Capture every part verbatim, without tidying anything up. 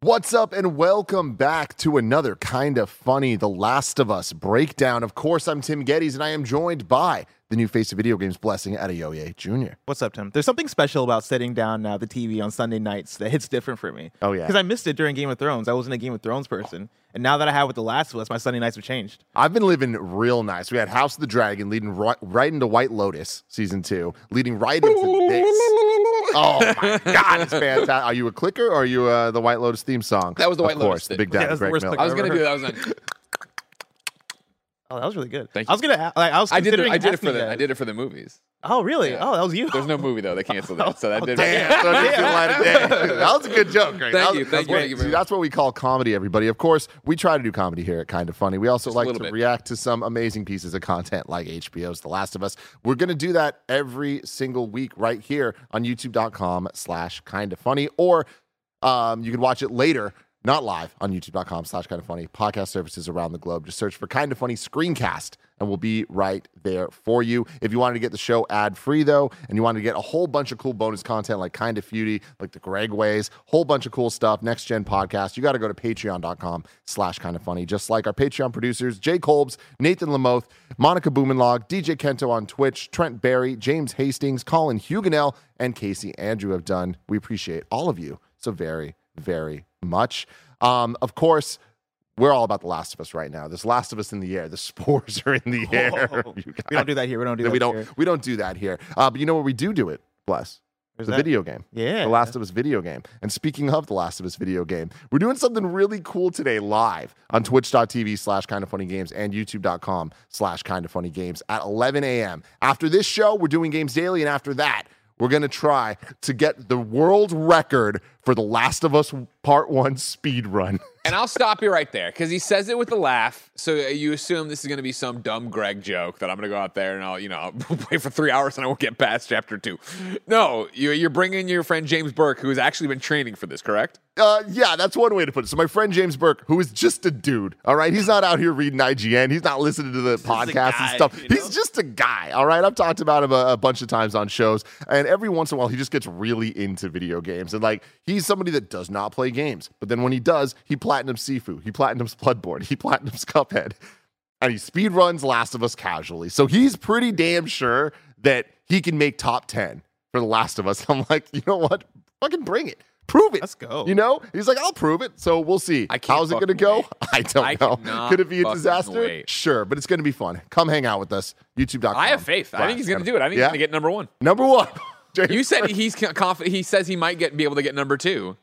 What's up, and welcome back to another kind of funny The Last of Us breakdown. Of course, I'm Tim Geddes, and I am joined by the new face of video games, Blessing Adeoye Junior What's up, Tim? There's something special about setting down now the T V on Sunday nights that hits different for me. Oh, yeah. Because I missed it during Game of Thrones. I wasn't a Game of Thrones person. And now that I have with The Last of Us, my Sunday nights have changed. I've been living real nice. We had House of the Dragon leading right, right into White Lotus season two, leading right into this. Oh my God, it's fantastic. Are you a clicker or are you uh, the White Lotus theme song? That was the White of Lotus course, thing. the Big Yeah, Daddy that's the Greg worst Miller. clicker. I was gonna do that. I was like, Oh, that was really good. Thank I was gonna, like, I was I did. considering It, I did it asking for the. you I guys. did it for the movies. Oh, really? Yeah. Oh, that was you. There's no movie though. They canceled it, so that did. Damn, so I didn't feel light of day. That was a good joke, right? Thank That was- you, that's thank you, what- thank you see, very That's what we call comedy, everybody. Of course, we try to do comedy here at Kind of Funny. We also Just a like little to bit. react to some amazing pieces of content like H B O's The Last of Us. We're going to do that every single week right here on youtube.com slash kind of funny, or um, you can watch it later, not live, on youtube.com slash kind of funny. Podcast services around the globe. Just search for Kind of Funny Screencast, and we'll be right there for you. If you wanted to get the show ad-free, though, and you wanted to get a whole bunch of cool bonus content like Kind of Feudy, like the Greg Ways, whole bunch of cool stuff, next-gen podcast, you got to go to patreon.com slash kind of funny. Just like our Patreon producers, Jay Kolbs, Nathan Lamoth, Monica Boomenlog, D J Kento on Twitch, Trent Barry, James Hastings, Colin Huguenel, and Casey Andrew have done. We appreciate all of you so very, very much. Um, of course, we're all about The Last of Us right now. There's Last of Us in the air. The spores are in the air. Whoa. You We don't do that here. We don't do guys- that we don't. here. We don't do that here. Uh, but you know where we do do it, Bless? Where's The that? video game. Yeah. The Last of Us video game. And speaking of The Last of Us video game, we're doing something really cool today live on twitch.tv slash kind of funny games and youtube.com slash kind of funny games at eleven a.m. After this show, we're doing games daily. And after that, we're going to try to get the world record for The Last of Us Part one speed run. And I'll stop you right there because he says it with a laugh. So you assume this is going to be some dumb Greg joke that I'm going to go out there and I'll, you know, I'll play for three hours and I won't get past chapter two. No, you, you're bringing your friend James Burke, who has actually been training for this, correct? Uh, yeah, that's one way to put it. So my friend James Burke, who is just a dude, all right? He's not out here reading I G N. He's not listening to the podcast guy, and stuff. you know? He's just a guy, all right? I've talked about him a, a bunch of times on shows, and every once in a while, he just gets really into video games. And, like, he's somebody that does not play games. But then when he does, he platinums Sifu. He platinums Bloodborne. He platinums Cuphead. And he speedruns Last of Us casually. So he's pretty damn sure that he can make top ten for The Last of Us. I'm like, you know what? Fucking bring it. Prove it. Let's go. You know? He's like, I'll prove it. So we'll see. I can't How's it going to fucking go? wait. I don't I know. cannot Could it be a fucking disaster? wait. Sure, but it's going to be fun. Come hang out with us. YouTube dot com. I have faith. I think he's going to do it. I think Yeah? he's going to get number one. Number one. James You said Burke. he's confident. He says he might get be able to get number two.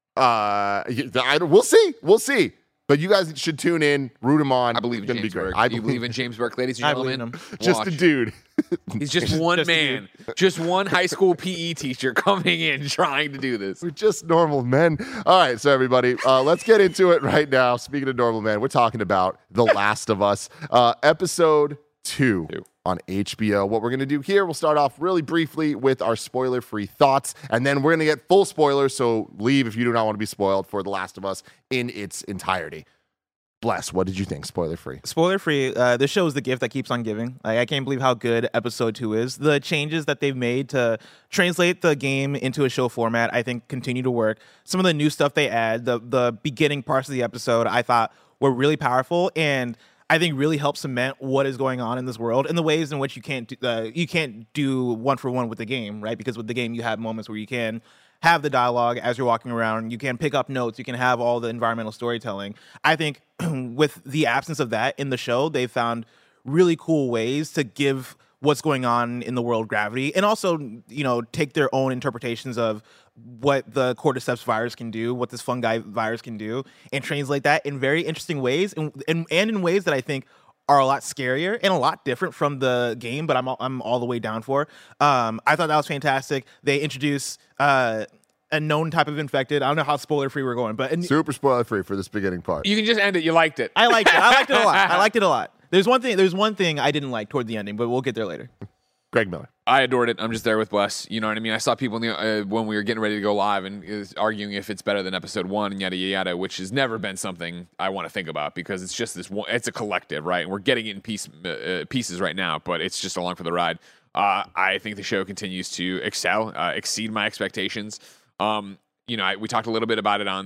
Uh, I, we'll see. We'll see. But you guys should tune in, root him on. I believe in it's gonna James be great. Burke. I Do you believe in James Burke, ladies and I believe gentlemen? in him. just a Watch. dude. He's just one just a man, just one high school P E teacher coming in trying to do this. We're just normal men. All right, so everybody, uh, let's get into it right now. Speaking of normal men, we're talking about The Last of Us, uh, episode two, Two. on H B O. What we're going to do here, we'll start off really briefly with our spoiler-free thoughts, and then we're going to get full spoilers, so leave if you do not want to be spoiled for The Last of Us in its entirety. Bless, what did you think, spoiler-free? Spoiler free, uh, this show is the gift that keeps on giving. Like, I can't believe how good episode two is. The changes that they've made to translate the game into a show format, I think, continue to work. Some of the new stuff they add, the the beginning parts of the episode, I thought were really powerful and I think really help cement what is going on in this world and the ways in which you can't do, uh, you can't do one for one with the game, right? Because with the game, you have moments where you can have the dialogue as you're walking around. You can pick up notes. You can have all the environmental storytelling. I think with the absence of that in the show, they've found really cool ways to give what's going on in the world gravity and also, you know, take their own interpretations of what the cordyceps virus can do, what this fungi virus can do, and translate that in very interesting ways and, and, and in ways that I think are a lot scarier and a lot different from the game, but I'm all, I'm all the way down for. Um, I thought that was fantastic. They introduce uh, a known type of infected. I don't know how spoiler free we're going, but and Super spoiler-free for this beginning part. You can just end it. You liked it. I liked it. I liked it a lot. I liked it a lot. There's one thing. There's one thing I didn't like toward the ending, but we'll get there later. Greg Miller. I adored it. I'm just there with Bless. You know what I mean? I saw people in the, uh, when we were getting ready to go live and is arguing if it's better than episode one and yada, yada, yada, which has never been something I want to think about because it's just this one, it's a collective, right? And we're getting it in piece, uh, pieces right now, but it's just along for the ride. Uh, I think the show continues to excel, uh, exceed my expectations. Um, you know, I, we talked a little bit about it on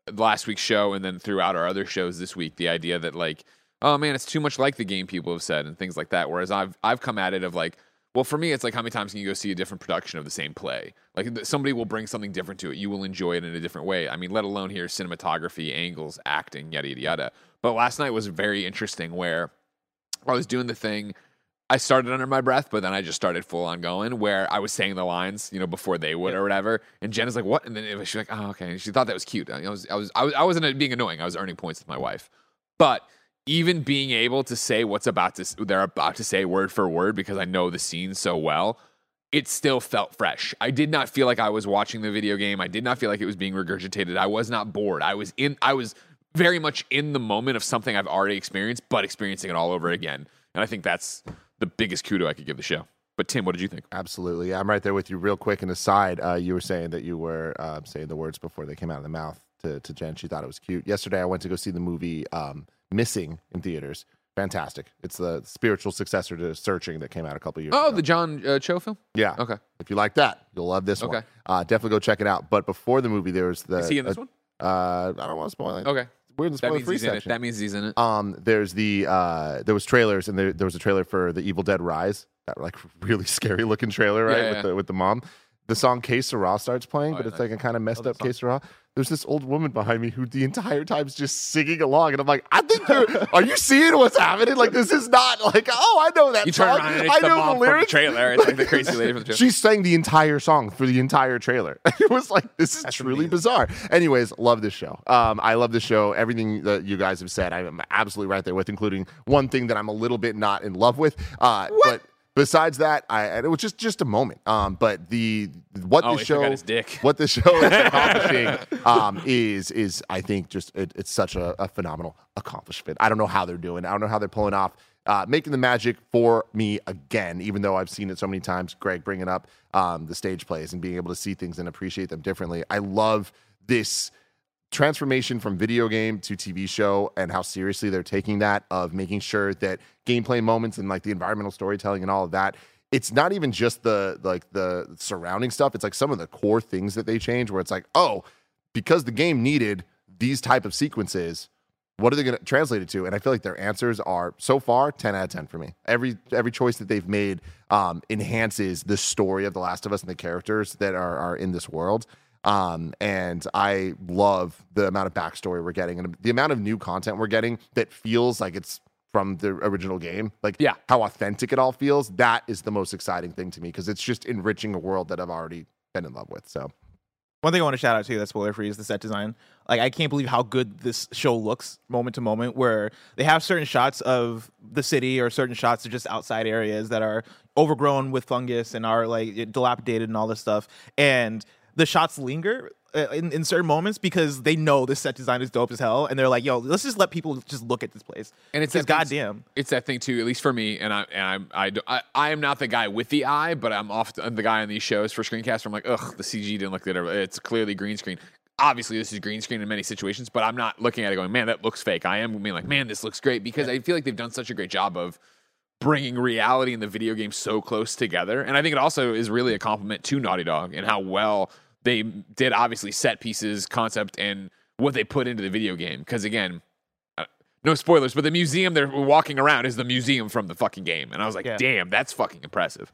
last week's show and then throughout our other shows this week, the idea that like, oh man, it's too much like the game people have said and things like that. Whereas I've I've come at it of like, well, for me, it's like how many times can you go see a different production of the same play? Like somebody will bring something different to it. You will enjoy it in a different way. I mean, let alone here cinematography, angles, acting, yada yada yada. But last night was very interesting where I was doing the thing. I started under my breath, but then I just started full on going where I was saying the lines, you know, before they would or whatever. And Jenna's like, "What?" And then it was, she's like, "Oh, okay." And she thought that was cute. I was, I was, I was, I wasn't being annoying. I was earning points with my wife, but even being able to say what's about to they're about to say word for word because I know the scene so well, it still felt fresh. I did not feel like I was watching the video game. I did not feel like it was being regurgitated. I was not bored. I was in. I was very much in the moment of something I've already experienced, but experiencing it all over again. And I think that's the biggest kudo I could give the show. But Tim, what did you think? Absolutely. I'm right there with you. Real quick, an aside, uh, you were saying that you were uh, saying the words before they came out of the mouth to, to Jen. She thought it was cute. Yesterday, I went to go see the movie um, Missing in theaters. Fantastic. It's the spiritual successor to Searching that came out a couple years oh, ago. the John uh, Cho film? Yeah. Okay. If you like that, you'll love this Okay. one. Uh, definitely go check it out. But before the movie, there was the... Is he in this uh, one? Uh, I don't want to spoil it. Okay. We're in the That spoiler means free he's in it. section. That means he's in it. Um, there's the uh, there was trailers, and there, there was a trailer for the Evil Dead Rise. That like really scary looking trailer, right? Yeah, yeah. With the with the mom. The song "Que Sera" starts playing, Oh, but yeah, it's like a kind of messed that up "Que Sera." There's this old woman behind me who the entire time's just singing along, and I'm like, I think you're. Are you seeing what's happening? Like this is not like, oh, I know that You song. turn around and it's I the know mom the from the lyrics. trailer. It's like the crazy lady from the trailer. She sang the entire song for the entire trailer. It was like, this is That's truly amazing. bizarre. Anyways, love this show. Um, I love this show. Everything that you guys have said, I'm absolutely right there with, including one thing that I'm a little bit not in love with. Uh, but besides that, I it was just just a moment. Um, but the what Oh, the he show, forgot his dick. what the show is accomplishing, um, is is I think just it, it's such a, a phenomenal accomplishment. I don't know how they're doing. I don't know how they're pulling off. Uh, making the magic for me again, even though I've seen it so many times. Greg bringing up um, the stage plays and being able to see things and appreciate them differently. I love this transformation from video game to T V show and how seriously they're taking that, of making sure that gameplay moments and like the environmental storytelling and all of that, it's not even just the like the surrounding stuff. It's like some of the core things that they change where it's like, oh, because the game needed these type of sequences, what are they going to translate it to? And I feel like their answers are so far ten out of ten for me. Every every choice that they've made um, enhances the story of The Last of Us and the characters that are are in this world. Um, and I love the amount of backstory we're getting and the amount of new content we're getting that feels like it's from the original game. Like Yeah. how authentic it all feels. That is the most exciting thing to me because it's just enriching a world that I've already been in love with. So One thing I want to shout out to that's spoiler free is the set design. Like, I can't believe how good this show looks moment to moment, where they have certain shots of the city or certain shots of just outside areas that are overgrown with fungus and are like dilapidated and all this stuff. And the shots linger uh, in, in certain moments because they know this set design is dope as hell. And they're like, yo, let's just let people just look at this place. And it's because that thing- goddamn. it's that thing too. At least for me, and I and I'm I, do- I I am not the guy with the eye, but I'm often the guy on these shows for screencasts. Where I'm like, ugh, the C G didn't look good. It's clearly green screen. Obviously, this is green screen in many situations, but I'm not looking at it going, man, that looks fake. I am being like, man, this looks great because I feel like they've done such a great job of bringing reality and the video game so close together. And I think it also is really a compliment to Naughty Dog and how well they did obviously set pieces, concept, and what they put into the video game. Because again, uh, no spoilers, but the museum they're walking around is the museum from the fucking game. And I was like, Yeah. damn, that's fucking impressive.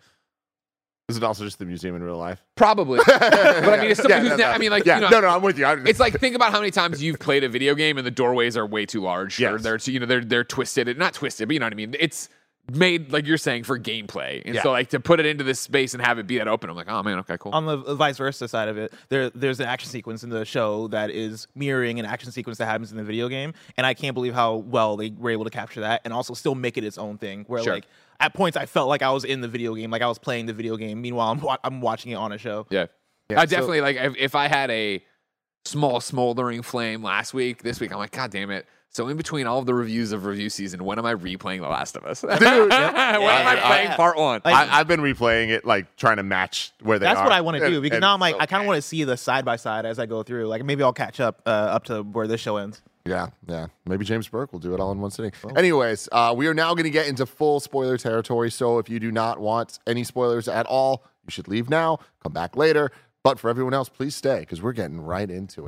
is it also just the museum in real life? Probably. But I mean, it's somebody Yeah, who's no, ne- no. I mean, like, yeah, you know, no, no, I'm with you. I, it's like, think about how many times you've played a video game and the doorways are way too large. Or Yes. they're, too- you know, they're, they're twisted. Not twisted, but you know what I mean? It's made, like you're saying, for gameplay. And Yeah. so, like, to put it into this space and have it be that open, I'm like, oh, man, okay, cool. On the vice versa side of it, there there's an action sequence in the show that is mirroring an action sequence that happens in the video game, and I can't believe how well they were able to capture that and also still make it its own thing. Where Sure. like at points I felt like I was in the video game, like I was playing the video game. Meanwhile, I'm wa- I'm watching it on a show. Yeah. Yeah, I so- definitely, like, if, if I had a small smoldering flame last week, this week, I'm like, God damn it. So in between all of the reviews of review season, when am I replaying The Last of Us? Dude, when am I yeah, playing yeah. part one? Like- I, I've been replaying it, like trying to match where they That's are. what I want to do And- because and now I'm like so- I kind of want to see the side by side as I go through. Like maybe I'll catch up uh, up to where this show ends. Yeah, yeah. Maybe James Burke will do it all in one sitting. Anyways, uh, we are now going to get into full spoiler territory. So if you do not want any spoilers at all, you should leave now. Come back later. But for everyone else, please stay because we're getting right into it.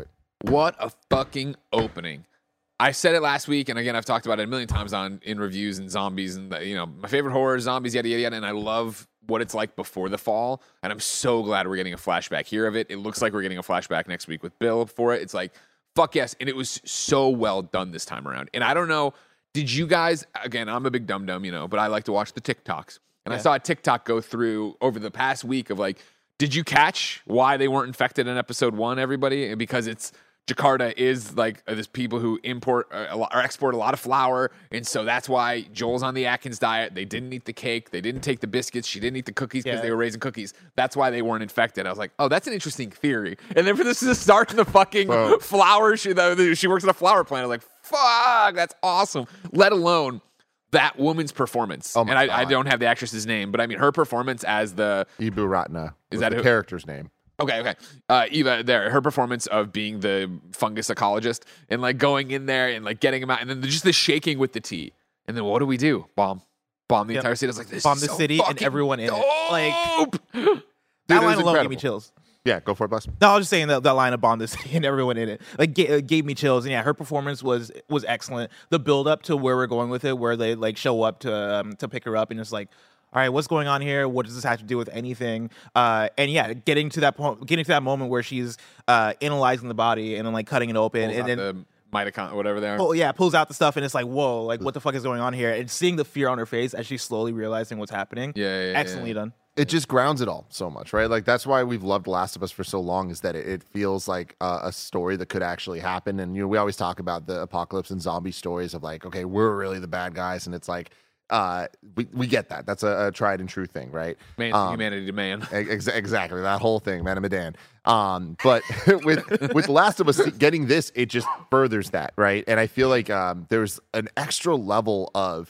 What a fucking opening. I said it last week, and again, I've talked about it a million times on in reviews and zombies, and the, you know, my favorite horror, zombies, yada, yada, yada, and I love what it's like before the fall, and I'm so glad we're getting a flashback here of it. It looks like we're getting a flashback next week with Bill for it. It's like, fuck yes, and it was so well done this time around. And I don't know, did you guys, again, I'm a big dum-dum, you know, but I like to watch the TikToks, and yeah. I saw a TikTok go through over the past week of like, did you catch why they weren't infected in episode one, everybody? Because it's Jakarta is like uh, there's people who import uh, a lot, or export a lot of flour, and so that's why Joel's on the Atkins diet. They didn't eat the cake, they didn't take the biscuits, she didn't eat the cookies because yeah. they were raising cookies. That's why they weren't infected. I was like, oh, that's an interesting theory. And then for this to start in the fucking Whoa. flour, she she works at a flour plant. I was like, fuck, that's awesome. Let alone that woman's performance. Oh my and I, God. I don't have the actress's name, but I mean her performance as the Ibu Ratna is that the who? character's name. Okay, okay. Uh, Eva, there, her performance of being the fungus ecologist and like going in there and like getting him out, and then just the shaking with the tea, and then what do we do? Bomb, bomb the yep. entire city. I was like, this bomb is the so city and everyone in dope. it. Like Dude, that line alone incredible. gave me chills. Yeah, go for it, Bless. No, I was just saying that that line of bomb the city and everyone in it like gave, gave me chills. And yeah, her performance was was excellent. The build up to where we're going with it, where they like show up to um, to pick her up, and it's like, all right, what's going on here? What does this have to do with anything? Uh, and yeah, getting to that point, getting to that moment where she's uh, analyzing the body and then like cutting it open, Pulls and then the mitochondria, whatever they are. Oh yeah, pulls out the stuff, and it's like, whoa, like what the fuck is going on here? And seeing the fear on her face as she's slowly realizing what's happening. Yeah, yeah, excellently yeah. done. It just grounds it all so much, right? Like that's why we've loved Last of Us for so long, is that it, it feels like uh, a story that could actually happen. And you know, we always talk about the apocalypse and zombie stories of like, okay, we're really the bad guys, and it's like, uh, we we get that. That's a, a tried and true thing, right? Man, um, humanity to man. Ex- exactly that whole thing, man and Medan. Um, but with with Last of Us getting this, it just furthers that, right? And I feel like um, there's an extra level of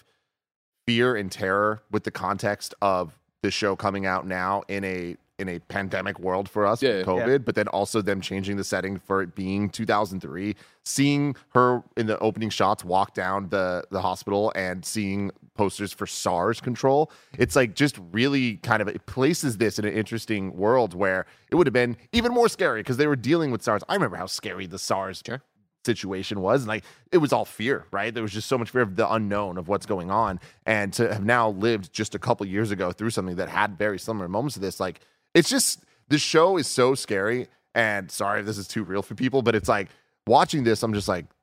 fear and terror with the context of the show coming out now in a in a pandemic world for us yeah, with COVID, yeah. but then also them changing the setting for it being two thousand three, seeing her in the opening shots walk down the the hospital and seeing posters for SARS control. It's like just really kind of it places this in an interesting world where it would have been even more scary because they were dealing with SARS. I remember how scary the SARS Sure. situation was, and like it was all fear, right? There was just so much fear of the unknown of what's going on, and to have now lived just a couple years ago through something that had very similar moments to this, like it's just the show is so scary. And sorry if this is too real for people, but it's like watching this, I'm just like,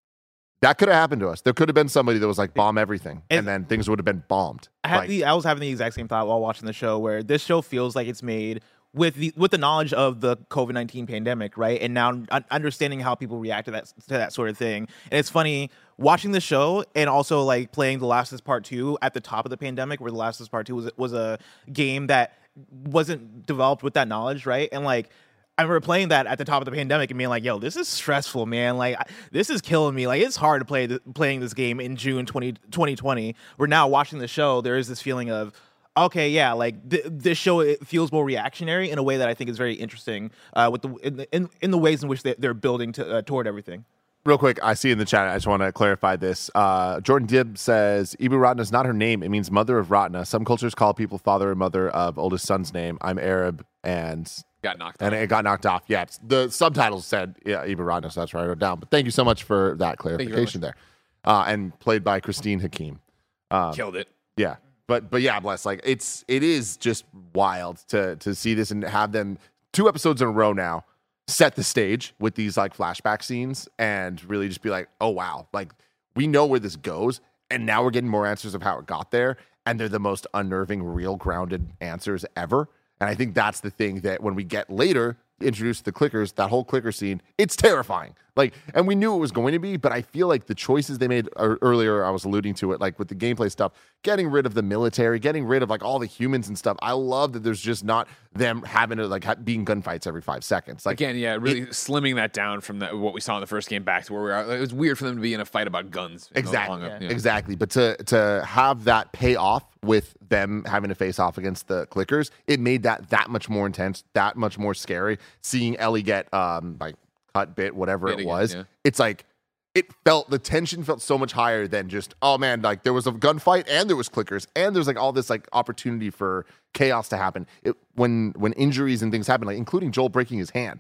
that could have happened to us. There could have been somebody that was like bomb everything, and, and then things would have been bombed. I had like, the I was having the exact same thought while watching the show, where this show feels like it's made with the with the knowledge of the COVID nineteen pandemic, right? And now un- understanding how people react to that to that sort of thing. And it's funny watching the show and also like playing The Last of Us Part Two at the top of the pandemic, where The Last of Us Part Two was was a game that wasn't developed with that knowledge, right? And like I remember playing that at the top of the pandemic and being like, yo, this is stressful, man. Like, I, this is killing me. Like, it's hard to play th- playing this game in June twenty twenty. We're now watching the show. There is this feeling of, okay, yeah, like th- this show it feels more reactionary in a way that I think is very interesting uh, with the in, the in in the ways in which they, they're building to, uh, toward everything. Real quick, I see in the chat, I just want to clarify this. Uh, Jordan Dibb says, Ibu Ratna is not her name. It means mother of Ratna. Some cultures call people father or mother of oldest son's name. I'm Arab, and Got knocked and off. it got knocked off. Yeah, it's- the subtitles said yeah, Ibu Ratna, so that's why I wrote it down. But thank you so much for that clarification there. Uh, and played by Christine Hakim. Um, Killed it. Yeah. But but yeah, bless. Like it's it is just wild to to see this and have them two episodes in a row now set the stage with these like flashback scenes and really just be like, oh wow, like we know where this goes, and now we're getting more answers of how it got there, and they're the most unnerving, real grounded answers ever. And I think that's the thing that when we get later introduced to the clickers, that whole clicker scene, it's terrifying. Like, and we knew it was going to be, but I feel like the choices they made er- earlier, I was alluding to it, like with the gameplay stuff, getting rid of the military, getting rid of like all the humans and stuff. I love that there's just not them having to like ha- being gunfights every five seconds. Like Again, yeah, really it, slimming that down from that, what we saw in the first game back to where we are. Like, it was weird for them to be in a fight about guns. Exactly. Long, Yeah. yeah. Exactly. But to to have that pay off with them having to face off against the clickers, it made that that much more intense, that much more scary. Seeing Ellie get um like cut, bit, whatever Bit it again, was, yeah. it's like it felt the tension felt so much higher than just, oh man, like there was a gunfight and there was clickers and there's like all this like opportunity for chaos to happen. It when when injuries and things happen, like including Joel breaking his hand.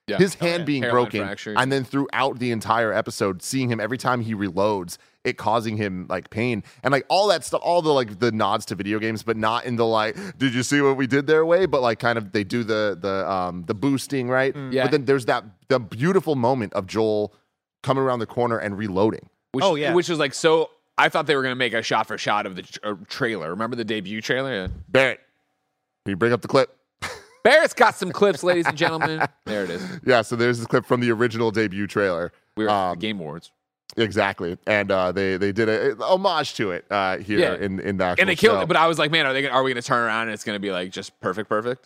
Yeah. His Oh, hand yeah. being Hairline broken, fracture. and then throughout the entire episode, seeing him every time he reloads, it causing him like pain and like all that stuff, all the like the nods to video games, but not in the like, did you see what we did there way? But like kind of they do the the um the boosting, right? Yeah. But then there's that the beautiful moment of Joel coming around the corner and reloading. Which, Oh, yeah. Which was like so. I thought they were going to make a shot for shot of the tr- uh, trailer. Remember the debut trailer? Yeah. Barrett, can you bring up the clip? Barrett's got some clips, ladies and gentlemen. There it is. Yeah, so there's this clip from the original debut trailer. We were at Um, the Game Awards. Exactly, and uh, they they did a, a homage to it uh, here Yeah. in in the actual And they killed show. it. But I was like, man, are they? Gonna, are we going to turn around and it's going to be like just perfect, perfect?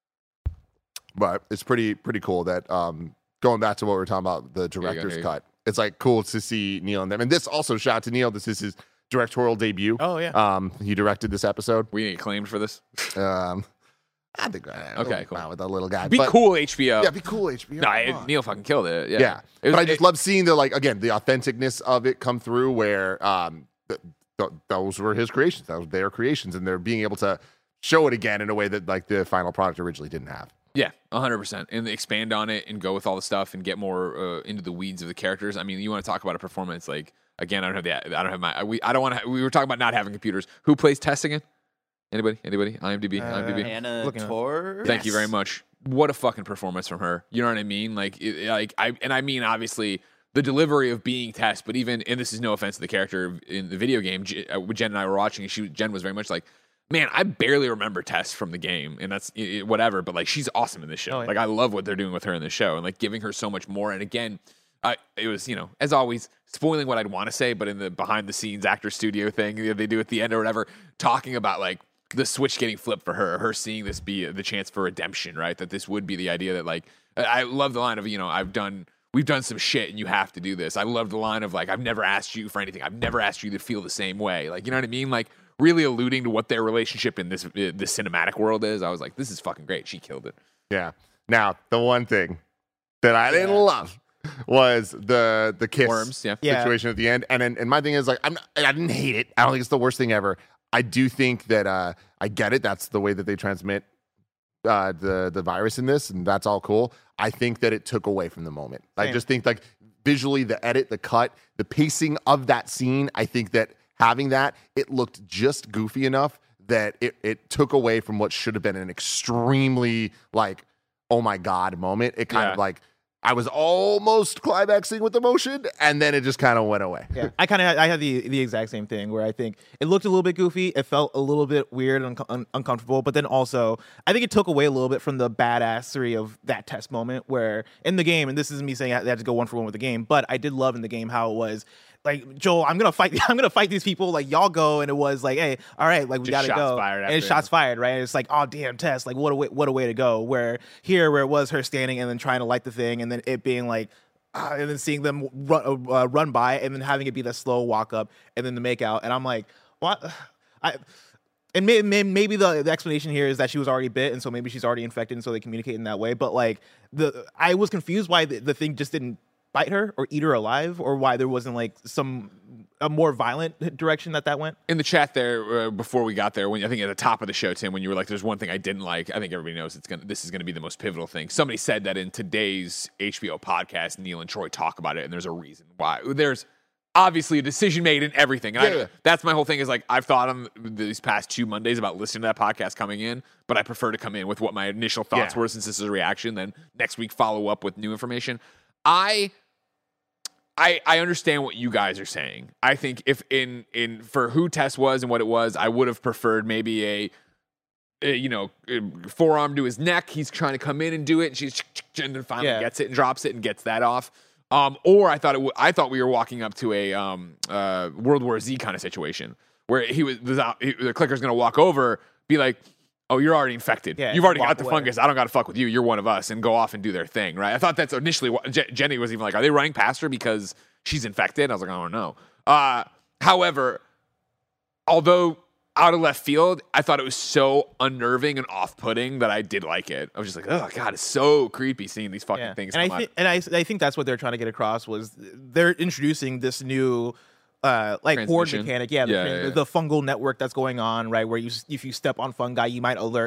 But it's pretty pretty cool that um, going back to what we were talking about, the you go, director's here you go. cut. It's like cool to see Neil and them. And this also shout out to Neil. This is his directorial debut. Oh yeah. Um, he directed this episode. We get claimed for this. Um, I think uh, Okay, cool. wow, with that little guy. Be But- cool, H B O. Yeah, be cool, H B O. No, come it, on. Neil fucking killed it. Yeah. Yeah, It was- but I just it- love seeing the like again the authenticness of it come through. Where um, th- th- those were his creations, that was their creations, and they're being able to show it again in a way that like the final product originally didn't have. Yeah, one hundred percent. And expand on it and go with all the stuff and get more uh, into the weeds of the characters. I mean, you want to talk about a performance like again, I don't have the I don't have my we I don't want to we were talking about not having computers. Who plays Tess again? Anybody? Anybody? IMDb? Uh, IMDb? Anna Looking up. Tor. Thank you very much. What a fucking performance from her. You know what I mean? Like, it, like I and I mean obviously the delivery of being Tess, but even and this is no offense to the character in the video game. J- uh, Jen and I were watching, and she Jen was very much like, man, I barely remember Tess from the game, and that's it, it- whatever. But like, she's awesome in this show. Oh, yeah. Like, I love what they're doing with her in this show, and like giving her so much more. And again, I it was you know as always spoiling what I'd want to say, but in the behind the scenes actor studio thing that they do at the end or whatever, talking about like the switch getting flipped for her, her seeing this be the chance for redemption, right? That this would be the idea that like I I love the line of you know I've done. We've done some shit and you have to do this. I love the line of like, I've never asked you for anything. I've never asked you to feel the same way. Like, you know what I mean? Like really alluding to what their relationship in this, uh, this cinematic world is. I was like, this is fucking great. She killed it. Yeah. Now the one thing that I didn't Yeah. love was the the kiss Worms, yeah. Yeah. situation at the end. And then, and my thing is like I'm not, I didn't hate it. I don't think it's the worst thing ever. I do think that uh, I get it. That's the way that they transmit uh, the the virus in this, and that's all cool. I think that it took away from the moment. I Same. just think like visually, the edit, the cut, the pacing of that scene. I think that having that, it looked just goofy enough that it it took away from what should have been an extremely like oh my god moment. It kind Yeah. of like I was almost climaxing with emotion, and then it just kind of went away. Yeah, I kind of I had the the exact same thing where I think it looked a little bit goofy, it felt a little bit weird and un- un- uncomfortable, but then also I think it took away a little bit from the badassery of that test moment where in the game, and this isn't me saying I had to go one for one with the game, but I did love in the game how it was like Joel, I'm gonna fight. I'm gonna fight these people. Like y'all go, and it was like, hey, all right, like we Just gotta shots go, fired and it's after. shots fired, right? And it's like, oh damn, Tess, like what a way, what a way to go. Where here, where it was her standing and then trying to light the thing, and then it being like. Uh, and then seeing them run, uh, run by, and then having it be that slow walk up, and then the make out, and I'm like, what? I, and may, may, maybe the, the explanation here is that she was already bit, and so maybe she's already infected, and so they communicate in that way. But like the, I was confused why the, the thing just didn't bite her or eat her alive, or why there wasn't like some a more violent direction that that went. In the chat there uh, before we got there, when I think at the top of the show, Tim, when you were like, "There's one thing I didn't like," I think everybody knows it's gonna. This is gonna be the most pivotal thing. Somebody said that in today's H B O podcast, Neil and Troy talk about it, and there's a reason why. There's obviously a decision made in everything. And Yeah, I, yeah. that's my whole thing. Is like I've thought on these past two Mondays about listening to that podcast coming in, but I prefer to come in with what my initial thoughts Yeah. were since this is a reaction. Then next week follow up with new information. I. I, I understand what you guys are saying. I think if in in for who Tess was and what it was, I would have preferred maybe a, a you know a forearm to his neck. He's trying to come in and do it, and she's and then finally Yeah. gets it and drops it and gets that off. Um, or I thought it. W- I thought we were walking up to a um, uh, World War Z kind of situation where he was the, the clicker's going to walk over, be like, "Oh, you're already infected. Yeah, You've already walk got the away. fungus. I don't got to fuck with you. You're one of us," and go off and do their thing, right? I thought that's initially what Je- Jenny was even like, "Are they running past her because she's infected?" I was like, "I don't know." Uh, however, although out of left field, I thought it was so unnerving and off-putting that I did like it. I was just like, "Oh God, it's so creepy seeing these fucking Yeah. things." And I come think, out. and I, I think that's what they're trying to get across was they're introducing this new, uh, like horde Transmission. mechanic, yeah, the, Yeah, tran- yeah, yeah. the fungal network that's going on, right? Where you, if you step on fungi, you might alert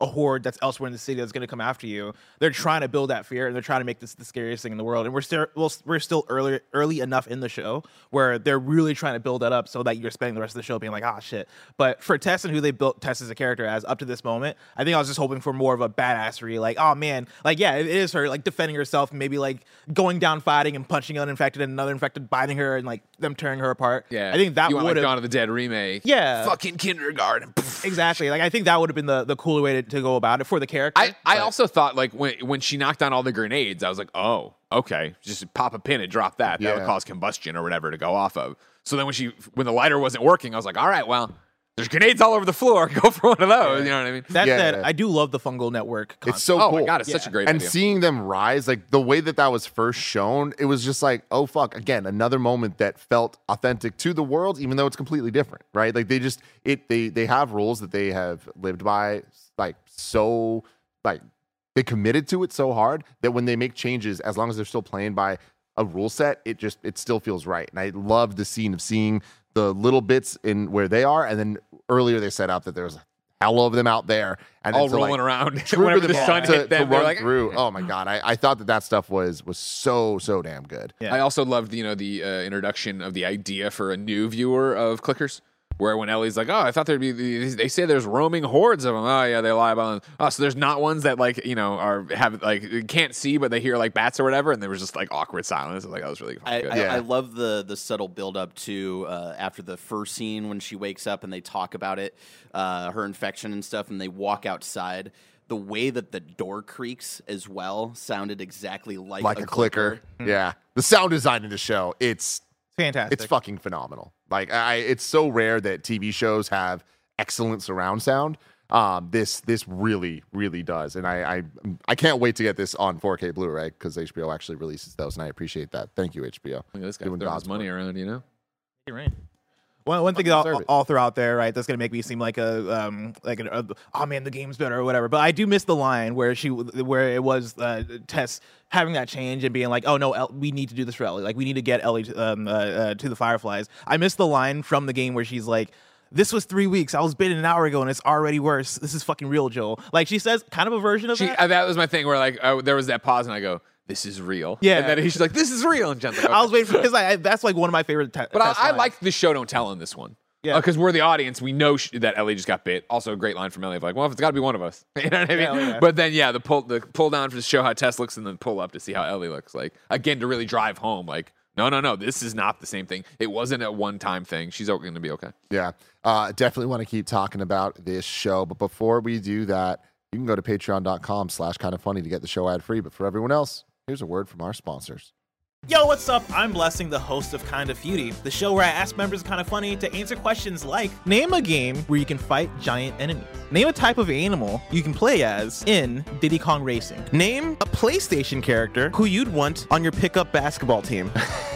a horde that's elsewhere in the city that's going to come after you. They're trying to build that fear, and they're trying to make this the scariest thing in the world. And we're still well, we're still early early enough in the show where they're really trying to build that up so that you're spending the rest of the show being like, ah, shit. But for Tess and who they built Tess as a character as up to this moment, I think I was just hoping for more of a badassery, like, oh man, like yeah, it is her like defending herself, and maybe like going down fighting and punching an infected and another infected biting her and like them tearing her apart. Yeah, I think that you want would like have Dawn of the Dead remake. Yeah. Fucking kindergarten. Exactly. Like I think that would have been the, the cooler way to, to go about it for the character. I, I but- also thought like when when she knocked down all the grenades, I was like, oh, okay, just pop a pin and drop that. That Yeah. would cause combustion or whatever to go off of. So then when she when the lighter wasn't working, I was like, all right, well, there's grenades all over the floor. Go for one of those. You know what I mean? That Yeah, said, yeah. I do love the fungal network concept. It's so oh cool. my god, it's such Yeah. a great and idea. seeing them rise, like the way that that was first shown, it was just like, oh fuck, again, another moment that felt authentic to the world, even though it's completely different, right? Like they just it they they have rules that they have lived by, like so like they committed to it so hard that when they make changes, as long as they're still playing by a rule set, it just it still feels right. And I love the scene of seeing the little bits in where they are, and then earlier they set up that there's a hell of them out there, and all then to, like, rolling around trigger whenever the them sun to, hit them. to they're run like, through. Oh my god, I, I thought that that stuff was was so so damn good. Yeah. I also loved, you know, the uh, introduction of the idea for a new viewer of clickers, where when Ellie's like, oh, I thought there'd be, these- they say there's roaming hordes of them. Oh yeah, they lie about them. Oh, so there's not ones that like, you know, are have like can't see, but they hear like bats or whatever. And there was just like awkward silence. Like, that was really I, good. I, Yeah. I love the the subtle build up to uh, after the first scene when she wakes up and they talk about it, uh, her infection and stuff, and they walk outside. The way that the door creaks as well sounded exactly like, Like a, clicker. Yeah, the sound design in the show, it's Fantastic. it's fucking phenomenal. Like I, it's so rare that T V shows have excellent surround sound. Um, this this really really does, and I I, I can't wait to get this on four K Blu-ray because H B O actually releases those, and I appreciate that. Thank you, H B O. Look at this guy Doing throwing God's his money work. around, you know. You're right. One, one thing Fucking all, deserve it. all throughout there, right? That's gonna make me seem like a um like an uh, oh man, the game's better or whatever. But I do miss the line where she where it was uh, Tess having that change and being like, oh no, El- we need to do this for Ellie. Like we need to get Ellie to, um, uh, uh, to the Fireflies. I miss the line from the game where she's like, this was three weeks. I was bitten an hour ago and it's already worse. This is fucking real, Joel. Like she says, kind of a version of She, that. uh, that was my thing where like I, there was that pause and I go, this is real. Yeah. And then she's like, this is real. And Jen's like, okay. I was waiting for because I, that's like one of my favorite. Te- But I, Tess I lines. like the show don't tell in this one. Yeah. Because we're the audience. We know sh- that Ellie just got bit. Also, a great line from Ellie of like, well, if it's got to be one of us. You know what I mean? Hell yeah. But then, yeah, the pull the pull down to show how Tess looks and then pull up to see how Ellie looks. Like, again, to really drive home, like, no, no, no, this is not the same thing. It wasn't a one-time thing. She's going to be okay. Yeah, uh, definitely want to keep talking about this show, but before we do that, you can go to patreon.com slash kind of funny to get the show ad free. But for everyone else, here's a word from our sponsors. Yo, what's up? I'm Blessing, the host of Kinda Feudy, the show where I ask members of Kinda Funny to answer questions like, name a game where you can fight giant enemies. Name a type of animal you can play as in Diddy Kong Racing. Name a PlayStation character who you'd want on your pickup basketball team.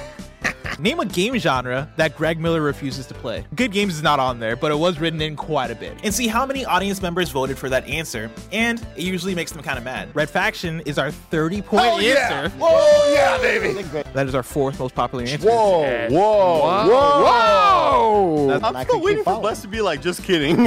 Name a game genre that Greg Miller refuses to play. Good Games is not on there, but it was written in quite a bit. And see how many audience members voted for that answer, and it usually makes them kind of mad. Red Faction is our thirty point Oh, yeah. answer. Whoa, yeah, baby. That is our fourth most popular answer. Whoa, whoa, whoa. That's- I'm still waiting for Bless to be like, just kidding.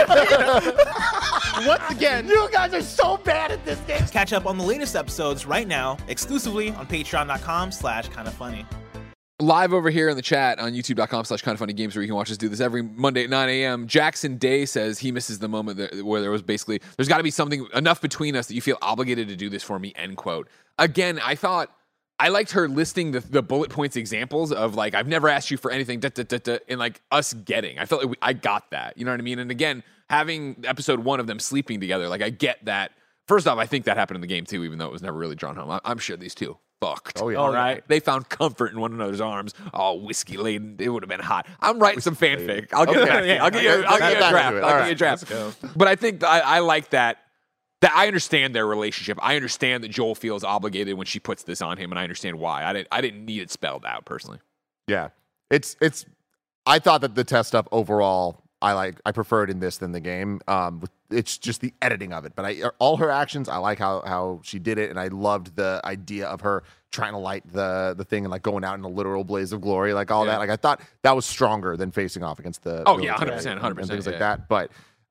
Once again, You guys are so bad at this game. catch up on the latest episodes right now, exclusively on patreon.com slash kind of funny. Live over here in the chat on youtube.com slash kind of funny games where you can watch us do this every Monday at nine a.m. Jackson Day says he misses the moment that, where there was basically, there's got to be something enough between us that you feel obligated to do this for me, end quote. Again, I thought, I liked her listing the, the bullet points examples of like, I've never asked you for anything, da, da, da, da, and like us getting. I felt like we, I got that. You know what I mean? And again, having episode one of them sleeping together, like I get that. First off, I think that happened in the game too, even though it was never really drawn home. I, I'm sure these two fucked. Oh, yeah. All right. They found comfort in one another's arms. Oh, whiskey laden. It would have been hot. I'm writing some fanfic. I'll get Okay. it back to you. I'll get you, Okay, I'll back get you a to draft. it. I'll All get you a draft. But I think I, I like that. That I understand their relationship. I understand that Joel feels obligated when she puts this on him, and I understand why. I didn't. I didn't need it spelled out personally. Yeah, it's it's. I thought that the test stuff overall, I like. I preferred in this than the game. Um, it's just the editing of it. But I, all her actions, I like how how she did it, and I loved the idea of her trying to light the the thing and like going out in a literal blaze of glory, like all Yeah. that. Like I thought that was stronger than facing off against the. Oh, yeah, military one hundred percent, and- one hundred and percent, things like yeah. that. But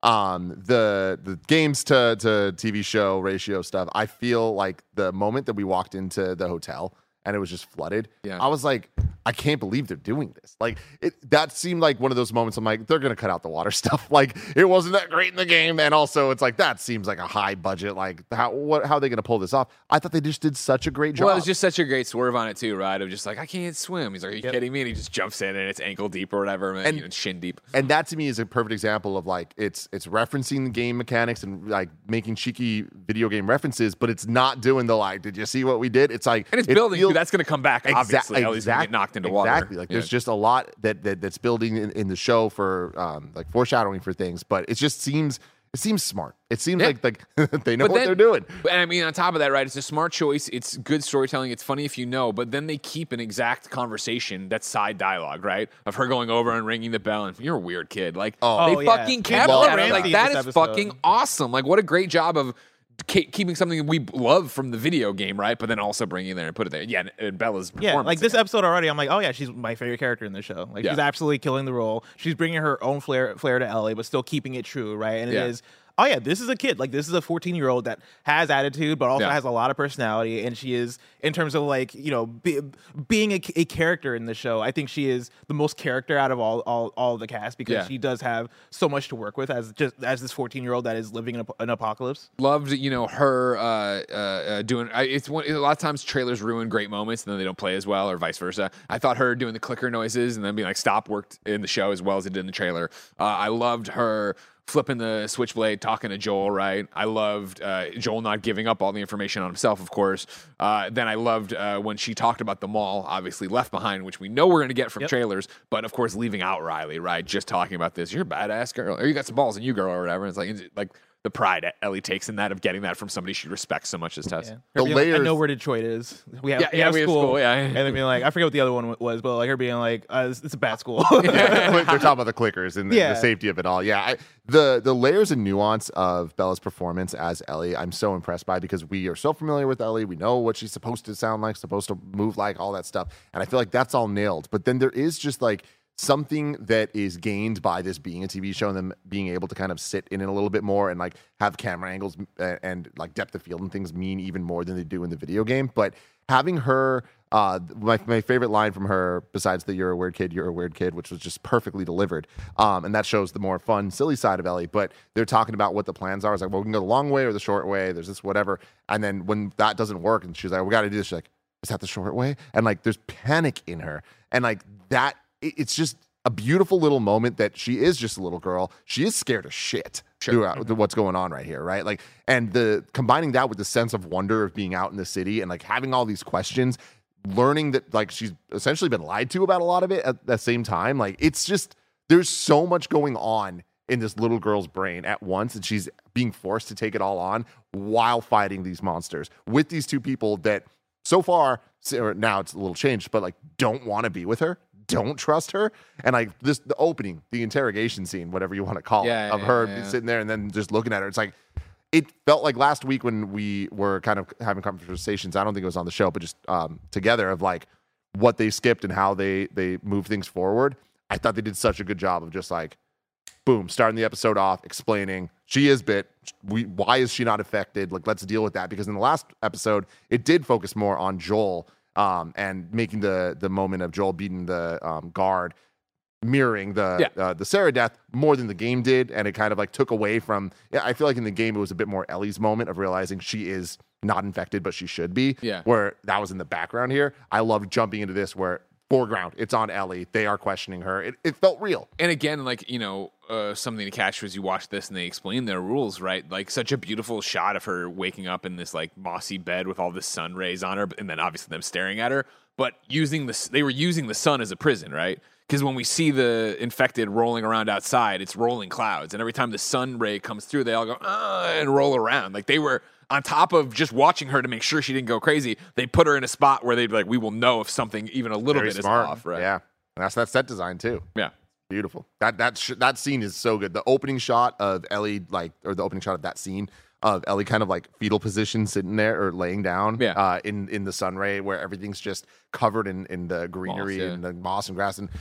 um, the the games to to T V show ratio stuff. I feel like the moment that we walked into the hotel and it was just flooded, Yeah. I was like, I can't believe they're doing this. Like it, that seemed like one of those moments. I'm like, they're gonna cut out the water stuff. Like it wasn't that great in the game, and also it's like that seems like a high budget. Like how what how are they gonna pull this off? I thought they just did such a great job. Well, it was just such a great swerve on it too, right? Of just like, I can't swim. He's like, are you Yep. kidding me? And he just jumps in and it's ankle deep or whatever, and, And- you know, shin deep. And that to me is a perfect example of like it's it's referencing the game mechanics and like making cheeky video game references, but it's not doing the like, did you see what we did? It's like And it's it building. feels- That's going to come back, Exa- obviously. Ellie's going to get knocked into water. Exactly. Like Yeah. there's just a lot that, that that's building in, in the show for um like foreshadowing for things, but it just seems it seems smart. It seems Yeah. like like they know But what then- they're doing. And I mean, on top of that, right, it's a smart choice. It's good storytelling. It's funny if you know, but then they keep an exact conversation that's side dialogue, right? Of her going over and ringing the bell, and you're a weird kid. Like, Oh. they Oh, yeah. fucking Dude, kept Bella that. Ramsey Like, in that this is episode. fucking awesome. Like, what a great job of ke- keeping something we love from the video game, right? But then also bringing it there and put it there. Yeah, and, and Bella's Yeah, performance like this again. episode already, I'm like, oh yeah, she's my favorite character in the show. Like Yeah. she's absolutely killing the role. She's bringing her own flair flair to Ellie, but still keeping it true, right? And Yeah. it is, oh yeah, this is a kid. Like this is a fourteen year old that has attitude, but also Yeah. has a lot of personality. And she is, in terms of like you know, be, being a, a character in the show, I think she is the most character out of all all all of the cast because Yeah. she does have so much to work with as just as this fourteen year old that is living in a, an apocalypse. Loved, you know, her uh, uh, uh, doing. I, it's one, a lot of times trailers ruin great moments and then they don't play as well, or vice versa. I thought her doing the clicker noises and then being like "stop" worked in the show as well as it did in the trailer. Uh, I loved her flipping the switchblade, talking to Joel. Right, I loved uh, Joel not giving up all the information on himself, of course. Uh, then I loved uh, when she talked about the mall, obviously Left Behind, which we know we're going to get from Yep. trailers, but of course leaving out Riley. Right, just talking about this. You're a badass girl, or you got some balls in you, girl, or whatever. It's like it's like. The pride Ellie takes in that of getting that from somebody she respects so much as Tess. Yeah. Her The being like, I layers- know where Detroit is. We have, Yeah, we yeah, have we have school. school, yeah. And then being like, I forget what the other one was, but like her being like, uh, it's, it's a bad school. They're talking about the clickers and the, Yeah. the safety of it all. Yeah, I, the the layers and nuance of Bella's performance as Ellie, I'm so impressed by because we are so familiar with Ellie. We know what she's supposed to sound like, supposed to move like, all that stuff, and I feel like that's all nailed. But then there is just like something that is gained by this being a T V show and them being able to kind of sit in it a little bit more and like have camera angles and, and like depth of field and things mean even more than they do in the video game. But having her, uh, my, my favorite line from her, besides the "you're a weird kid, you're a weird kid," which was just perfectly delivered. Um, and that shows the more fun, silly side of Ellie. But they're talking about what the plans are. It's like, well, we can go the long way or the short way. There's this whatever. And then when that doesn't work, and she's like, we got to do this. She's like, is that the short way? And like, there's panic in her, and like that. It, it's just a beautiful little moment that she is just a little girl. She is scared of shit throughout what's going on right here, right? Like, and the combining that with the sense of wonder of being out in the city and like having all these questions, learning that like she's essentially been lied to about a lot of it at the same time. Like, it's just there's so much going on in this little girl's brain at once, and she's being forced to take it all on while fighting these monsters with these two people that so far, or now it's a little changed, but like don't want to be with her. Don't trust her, and like this, the opening, the interrogation scene, whatever you want to call Yeah, it, of yeah, her yeah. sitting there and then just looking at her. It's like it felt like last week when we were kind of having conversations. I don't think it was on the show, but just um, together of like what they skipped and how they they move things forward. I thought they did such a good job of just like, boom, starting the episode off, explaining she is bit. We why is she not affected? Like, let's deal with that, because in the last episode it did focus more on Joel. Um, and making the the moment of Joel beating the um, guard, mirroring the Yeah. uh, the Sarah death more than the game did, and it kind of like took away from. Yeah, I feel like in the game it was a bit more Ellie's moment of realizing she is not infected, but she should be. Yeah. Where that was in the background here. I love jumping into this where foreground, it's on Ellie. They are questioning her. It, it felt real. And again, like, you know, uh, something to catch was you watch this and they explain their rules, right? Like, such a beautiful shot of her waking up in this like mossy bed with all the sun rays on her, and then obviously them staring at her, but using this, they were using the sun as a prison, right? Because when we see the infected rolling around outside, it's rolling clouds, and every time the sun ray comes through, they all go uh, and roll around. Like, they were on top of just watching her to make sure she didn't go crazy. They put her in a spot where they'd be like, we will know if something even a little Very bit smart. is off, right? Yeah, and that's that set design too. Yeah. Beautiful. That that sh- that scene is so good. The opening shot of Ellie, like, or the opening shot of that scene of Ellie, kind of like fetal position, sitting there or laying down, Yeah. uh, in in the sun ray, where everything's just covered in in the greenery Moss, yeah. and the moss and grass, and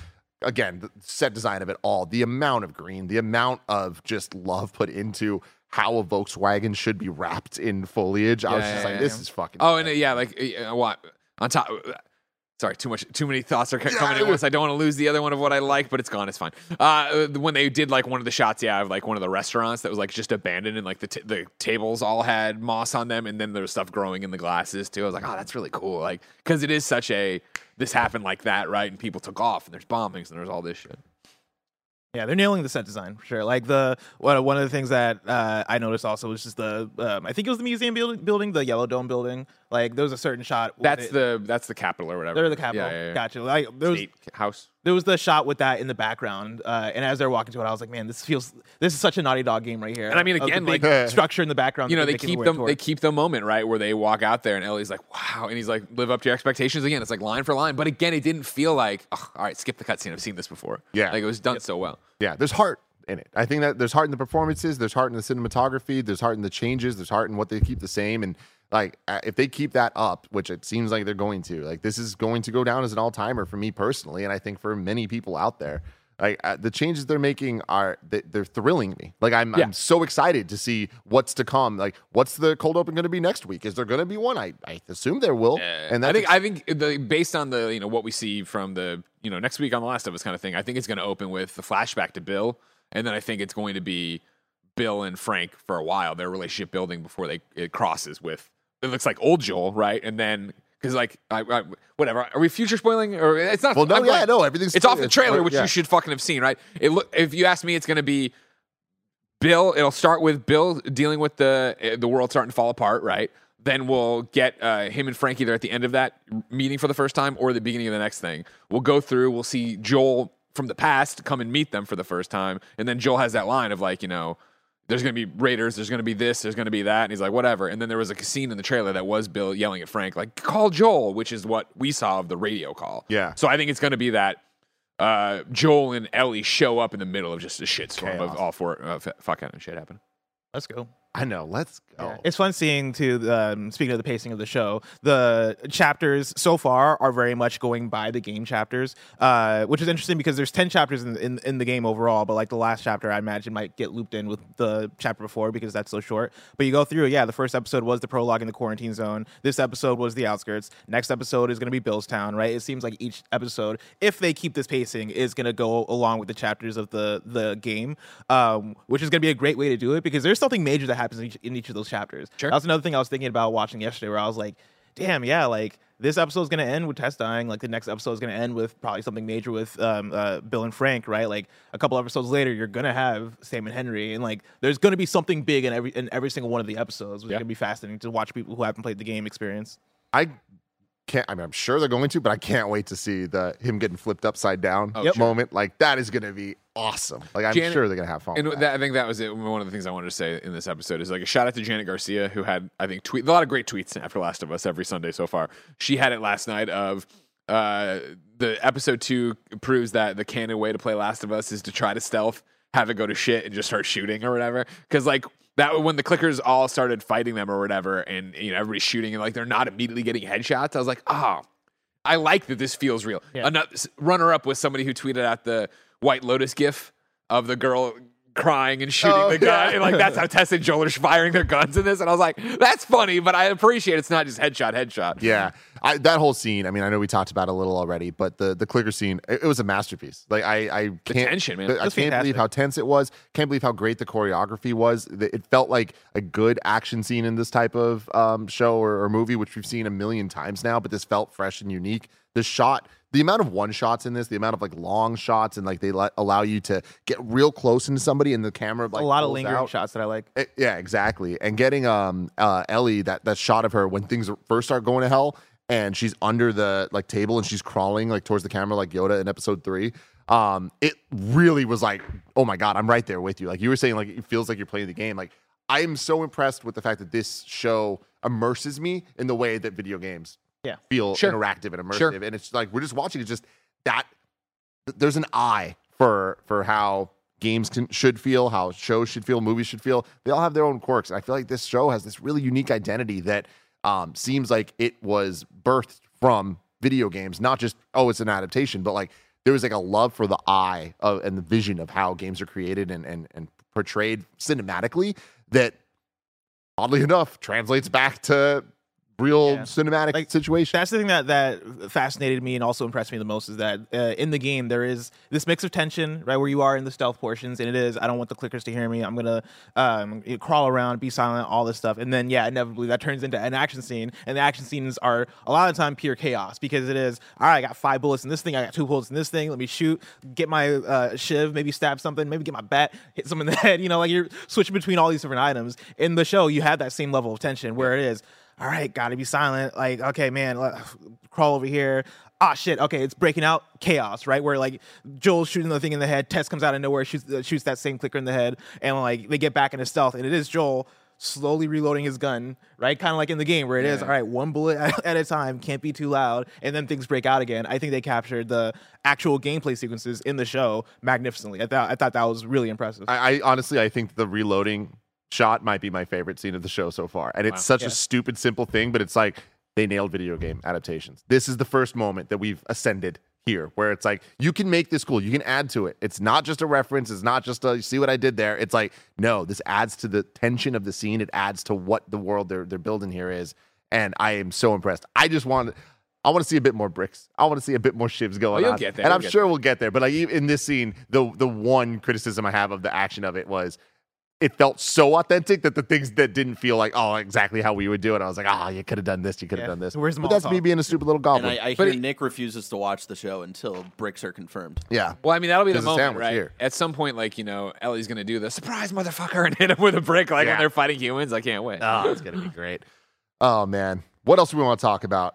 again, the set design of it all, the amount of green, the amount of just love put into how a Volkswagen should be wrapped in foliage. I was Yeah, just yeah, like, yeah. this is fucking. Oh, and uh, yeah, like uh, what on top. Sorry, too much, too many thoughts are coming Yeah. at once. I don't want to lose the other one of what I like, but it's gone. It's fine. Uh, when they did like one of the shots, yeah, of like one of the restaurants that was like just abandoned, and like the t- the tables all had moss on them, and then there was stuff growing in the glasses too. I was like, oh, that's really cool. Like, because it is such a this happened like that, right? And people took off, and there's bombings, and there's all this shit. Yeah, they're nailing the set design for sure. Like the one one of the things that uh, I noticed also was just the um, I think it was the museum building, building, the Yellow Dome building. Like there was a certain shot. with That's it- the that's the capital or whatever. They're the capital. Yeah, yeah, yeah. Gotcha. Like there was State house. there was the shot with that in the background, uh, and as they're walking to it, I was like, man, this feels this is such a Naughty Dog game right here. And I mean, Of the again, big like- structure in the background. You know, that they they're making keep their way them. They towards. keep the moment right where they walk out there, and Ellie's like, "Wow," and he's like, "Live up to your expectations." Again, it's like line for line, but again, it didn't feel like, oh, "All right, skip the cutscene. I've seen this before." Yeah. like it was done so well. Yeah, there's heart in it. I think that there's heart in the performances, there's heart in the cinematography, there's heart in the changes, there's heart in what they keep the same. And like, uh, if they keep that up, which it seems like they're going to, like, this is going to go down as an all timer for me personally, and I think for many people out there. Like uh, the changes they're making are they, they're thrilling me. Like I'm, Yeah. I'm so excited to see what's to come. Like what's the cold open going to be next week? Is there going to be one? I, I assume there will. And I that's think I think the based on the you know what we see from the you know next week on The Last of Us kind of thing, I think it's going to open with the flashback to Bill, and then I think it's going to be Bill and Frank for a while, their relationship building before they it crosses with it looks like old Joel, right? And then because like I, I, whatever, are we future spoiling or it's not? well, no, I'm yeah, going- no, everything's It's off the trailer, which yeah. you should fucking have seen, right? It look if you ask me, it's going to be Bill. It'll start with Bill dealing with the uh, the world starting to fall apart, right? Then we'll get uh, him and Frank either at the end of that meeting for the first time or the beginning of the next thing. We'll go through. We'll see Joel from the past come and meet them for the first time, and then Joel has that line of like, you know, there's going to be raiders, there's going to be this, there's going to be that, and he's like, whatever. And then there was a scene in the trailer that was Bill yelling at Frank, like, call Joel, which is what we saw of the radio call. Yeah. So I think it's going to be that uh, Joel and Ellie show up in the middle of just a shitstorm of Chaos. all four uh, f- fuck out and shit happen. Let's go. I know. Let's go. Yeah. It's fun seeing too. Um, speaking of the pacing of the show, the chapters so far are very much going by the game chapters, uh, which is interesting because there's ten chapters in, in in the game overall, but like the last chapter, I imagine might get looped in with the chapter before because that's so short. But you go through, yeah. The first episode was the prologue in the quarantine zone. This episode was the outskirts. Next episode is going to be Billstown, right? It seems like each episode, if they keep this pacing, is going to go along with the chapters of the the game, um, which is going to be a great way to do it because there's something major that happens in each, in each of those chapters. Sure. That was another thing I was thinking about watching yesterday where I was like, damn, yeah, like this episode is going to end with Tess dying. Like the next episode is going to end with probably something major with um, uh, Bill and Frank, right? Like a couple episodes later, you're going to have Sam and Henry. And like there's going to be something big in every in every single one of the episodes, which Yeah. is going to be fascinating to watch people who haven't played the game experience. I can't. I mean, I'm sure they're going to, but I can't wait to see the him getting flipped upside down Oh, Yep. sure. moment. Like that is going to be awesome. Like I'm Janet- sure they're going to have fun. And with that. that, I think that was it. One of the things I wanted to say in this episode is like a shout out to Janet Garcia, who had, I think, tweet a lot of great tweets after Last of Us every Sunday so far. She had it last night of uh, the episode two proves that the canon way to play Last of Us is to try to stealth, have it go to shit, and just start shooting or whatever. Because like that when the clickers all started fighting them or whatever, and you know everybody's shooting and like they're not immediately getting headshots. I was like, oh, I like that this feels real. Yeah. Another runner up was somebody who tweeted out the White Lotus gif of the girl crying and shooting Oh, the gun. yeah. And like that's how Tess and Joel are firing their guns in this. And I was like, that's funny, but I appreciate it's not just headshot, headshot. Yeah, I, that whole scene. I mean, I know we talked about it a little already, but the the clicker scene, it, it was a masterpiece. Like I, I can't, tension, man. I It can't was believe fantastic. how tense it was. Can't believe how great the choreography was. The- It felt like a good action scene in this type of um, show or, or movie, which we've seen a million times now. But this felt fresh and unique. The shot. The amount of one shots in this, the amount of like long shots, and like they let, allow you to get real close into somebody, and the camera like a lot of pulls lingering out. shots that I like. Eh, yeah, exactly. And getting um uh Ellie that that shot of her when things first start going to hell, and she's under the like table and she's crawling like towards the camera like Yoda in episode three. Um, it really was like, oh my god, I'm right there with you. Like you were saying, like it feels like you're playing the game. Like I am so impressed with the fact that this show immerses me in the way that video games Yeah. feel Sure. interactive and immersive. Sure. And it's like we're just watching it. Just that there's an eye for for how games can, should feel, how shows should feel, movies should feel. They all have their own quirks. And I feel like this show has this really unique identity that um, seems like it was birthed from video games, not just, oh, it's an adaptation, but like there was like a love for the eye of, and the vision of how games are created and and and portrayed cinematically that, oddly enough, translates back to real Yeah. cinematic Like, situation. That's the thing that, that fascinated me and also impressed me the most is that uh, in the game there is this mix of tension, right, where you are in the stealth portions, and it is I don't want the clickers to hear me. I'm gonna um, crawl around, be silent, all this stuff, and then yeah, inevitably that turns into an action scene, and the action scenes are a lot of the time pure chaos because it is all right. I got five bullets in this thing. I got two bullets in this thing. Let me shoot, get my uh, shiv, maybe stab something, maybe get my bat, hit someone in the head. You know, like you're switching between all these different items. In the show, you have that same level of tension where it is. All right, gotta be silent. Like, okay, man, let, crawl over here. Ah, shit. Okay, it's breaking out chaos, right? Where like Joel's shooting the thing in the head, Tess comes out of nowhere, shoots uh, shoots that same clicker in the head, and like they get back into stealth, and it is Joel slowly reloading his gun, right? Kind of like in the game where it Yeah. is all right, one bullet at a time, can't be too loud, and then things break out again. I think they captured the actual gameplay sequences in the show magnificently. I thought I thought that was really impressive. I, I honestly, I think the reloading shot might be my favorite scene of the show so far. And it's Wow. such Yeah. a stupid, simple thing, but it's like they nailed video game adaptations. This is the first moment that we've ascended here, where it's like you can make this cool, you can add to it. It's not just a reference, it's not just a see what I did there. It's like, no, this adds to the tension of the scene, it adds to what the world they're they're building here is. And I am so impressed. I just want I want to see a bit more bricks. I want to see a bit more shivs going Oh, you'll on. get there, and you'll I'm get sure we'll get there. But like in this scene, the the one criticism I have of the action of it was it felt so authentic that the things that didn't feel like, oh, exactly how we would do it, I was like, ah, oh, you could have done this, you could have Yeah. done this. Where's the but that's me Molotov? being a stupid little And goblin. I, I But hear it- Nick refuses to watch the show until bricks are confirmed. yeah. Well, I mean, that'll be the There's a moment, sandwich right? here. At some point, like, you know, Ellie's going to do the surprise motherfucker and hit him with a brick like Yeah. when they're fighting humans. I can't wait. Oh, it's going to be great. Oh, man. What else do we want to talk about?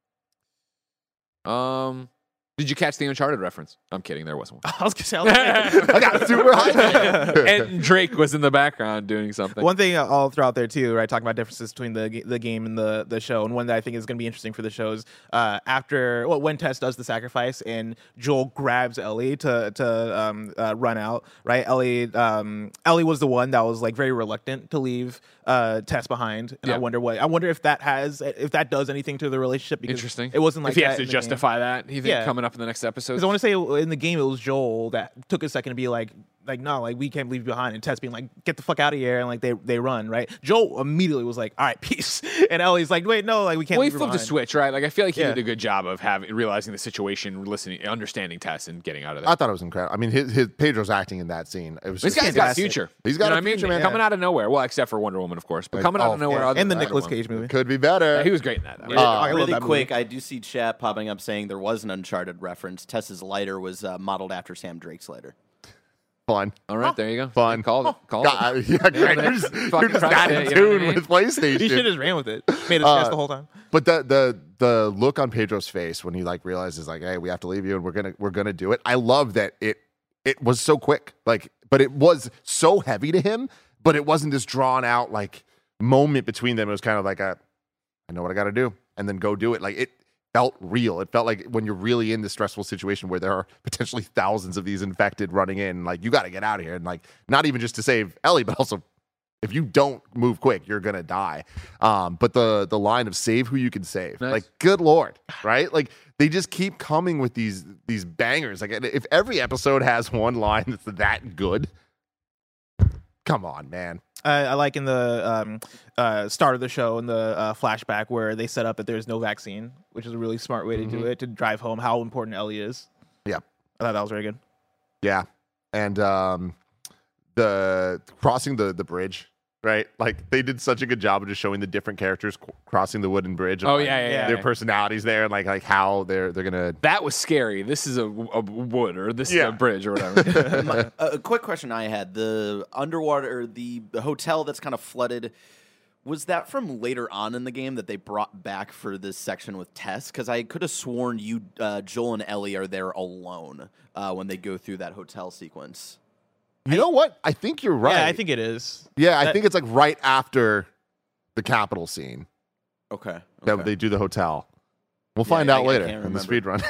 Um, did you catch the Uncharted reference? I'm kidding. There wasn't one. I was gonna say, I was like- I got super hyped. And Drake was in the background doing something. One thing I'll throw out there too, right? Talking about differences between the the game and the the show, and one that I think is going to be interesting for the show is uh, after well, when Tess does the sacrifice and Joel grabs Ellie to to um, uh, run out, right? Ellie um, Ellie was the one that was like very reluctant to leave uh, Tess behind, and Yeah. I wonder what I wonder if that has if that does anything to the relationship. Because Interesting. It wasn't like if he that has to in the game. justify that, you think Yeah. coming up in the next episode? Because I want to say in the game it was Joel that took a second to be like, like no, like we can't leave you behind, and Tess being like, get the fuck out of here, and like they they run, right? Joel immediately was like, all right, peace, and Ellie's like, wait, no, like we can't. Well, he leave you flipped a behind. switch, right? Like I feel like he Yeah. did a good job of having realizing the situation, listening, understanding Tess, and getting out of there. I thought it was incredible. I mean, his, his Pedro's acting in that scene. It was This just guy's got a fantastic. future. He's got You know a what I mean? future, man. Coming out of nowhere. Well, except for Wonder Woman, of course, but Like, coming out oh, of nowhere. yeah. other and the than Nicolas Wonder Cage movie. could be better. Woman. He was great in that. That was- Uh, I love really that quick, movie. I do see chat popping up saying there was an Uncharted reference. Tess's lighter was uh, modeled after Sam Drake's lighter. Fun. All right, there you go. Fun. Called it. Called God, it. yeah, great. Yeah, You're just, fucking you're just trust that it, in you know what I tune mean? with PlayStation. He should have ran with it. Made it Uh, test the whole time. But the the the look on Pedro's face when he like realizes like, hey, we have to leave you and we're gonna we're gonna do it. I love that it it was so quick. Like, but it was so heavy to him, but it wasn't this drawn out like moment between them. It was kind of like a I know what I gotta do, and then go do it. Like it felt real. It felt like when you're really in this stressful situation where there are potentially thousands of these infected running in, like you gotta get out of here. And like not even just to save Ellie, but also if you don't move quick, you're gonna die. Um, but the the line of save who you can save, Nice. like good lord, right? Like they just keep coming with these these bangers. Like if every episode has one line that's that good, come on, man. I, I like in the um, uh, start of the show in the uh, flashback where they set up that there's no vaccine, which is a really smart way to do it to drive home how important Ellie is. Yeah, I thought that was very good. yeah, and um, the crossing the the bridge. Right, like they did such a good job of just showing the different characters c- crossing the wooden bridge. and, Oh like, yeah, yeah, yeah. their personalities there, and like like how they're they're gonna. That was scary. This is a, a wood, or this Yeah. is a bridge, or whatever. My- a a quick question I had: the underwater, the, the hotel that's kind of flooded. Was that from later on in the game that they brought back for this section with Tess? Because I could have sworn you, uh, Joel and Ellie are there alone uh, when they go through that hotel sequence. You know what? I think you're right. Yeah, I think it is. Yeah, I that- think it's like right after the Capitol scene Okay. that okay. they do the hotel. We'll Yeah, find I- out I later can't in the remember. speed run.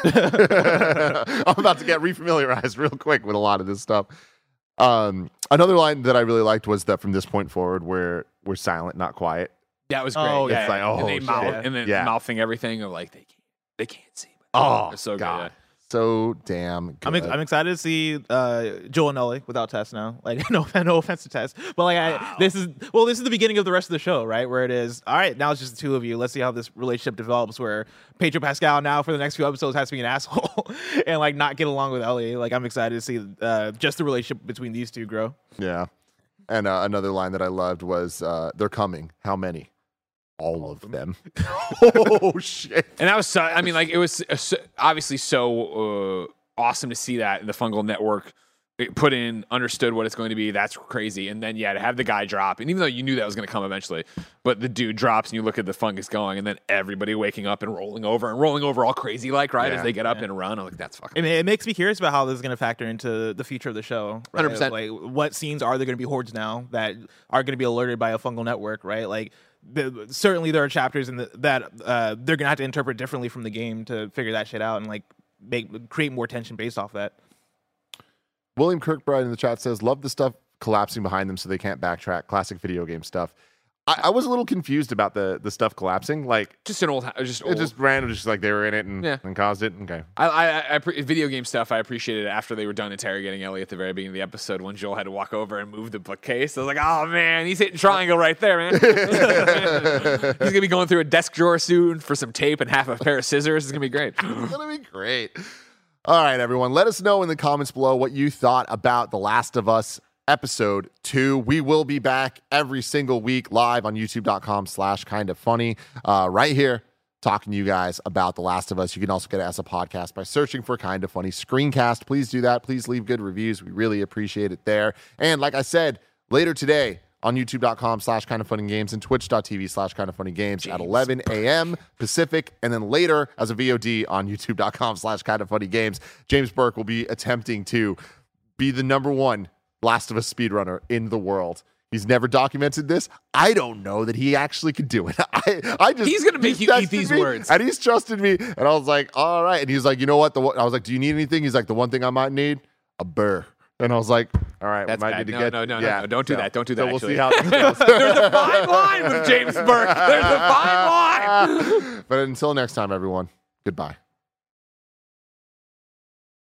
I'm about to get refamiliarized real quick with a lot of this stuff. Um, another line that I really liked was that from this point forward, we're we're silent, not quiet. That was great. Oh, yeah, it's like, yeah. oh, and they shit. mouth, and then Yeah. mouthing everything of like they can't, they can't see. Oh, It's so good. God. so damn good. I'm, ex- I'm excited to see uh, Joel and Ellie without Tess now. Like, no, no offense to Tess, but like, I, Wow. this is well, this is the beginning of the rest of the show, right? Where it is, all right, now it's just the two of you. Let's see how this relationship develops. Where Pedro Pascal now for the next few episodes has to be an asshole and like not get along with Ellie. Like, I'm excited to see uh, just the relationship between these two grow. Yeah. And uh, another line that I loved was, uh, "They're coming. How many? All of them." Oh shit! And that was, so, I mean, like it was uh, so, obviously so uh, awesome to see that the Fungal Network it put in, understood what it's going to be. That's crazy. And then yeah, to have the guy drop, and even though you knew that was going to come eventually, but the dude drops, and you look at the fungus going, and then everybody waking up and rolling over and rolling over all crazy like right Yeah. as they get up and run. I'm like, that's fucking. I mean, it makes me curious about how this is going to factor into the future of the show. Right? one hundred percent. Like, what scenes are there going to be hordes now that are going to be alerted by a fungal network? Right? Like, the, certainly there are chapters in the, that uh, they're going to have to interpret differently from the game to figure that shit out and like make create more tension based off that. William Kirkbride in the chat says, "Love the stuff collapsing behind them so they can't backtrack. Classic video game stuff." I, I was a little confused about the the stuff collapsing. Like, Just an old, just it old. just random, just like they were in it and, Yeah. and caused it. Okay. I, I, I, pre- video game stuff. I appreciated it after they were done interrogating Ellie at the very beginning of the episode when Joel had to walk over and move the bookcase. I was like, oh man, he's hitting triangle right there, man. He's gonna be going through a desk drawer soon for some tape and half a pair of scissors. It's gonna be great. It's gonna be great. All right, everyone. Let us know in the comments below what you thought about The Last of Us episode two. We will be back every single week live on youtube.com slash kind of funny. Uh, right here, talking to you guys about The Last of Us. You can also get it as a podcast by searching for Kind of Funny Screencast. Please do that. Please leave good reviews. We really appreciate it there. And like I said, later today, on youtube.com slash kind of funny games and twitch.tv slash kind of funny games at eleven a.m. Pacific. And then later as a V O D on youtube.com slash kind of funny games, James Burke will be attempting to be the number one Last of Us speedrunner in the world. He's never documented this. I don't know that he actually could do it. I, I just He's gonna make you eat texted these me, words. and he's trusted me. And I was like, all right. And he's like, you know what? The one- I was like, do you need anything? He's like, the one thing I might need, a burr. And I was like, all right, That's we might bad. need to No, get no, no, yeah, no, no. Don't do so- that. Don't do so that, we'll actually. see how this goes. There's a fine line with James Burke. There's a fine line. But until next time, everyone, goodbye.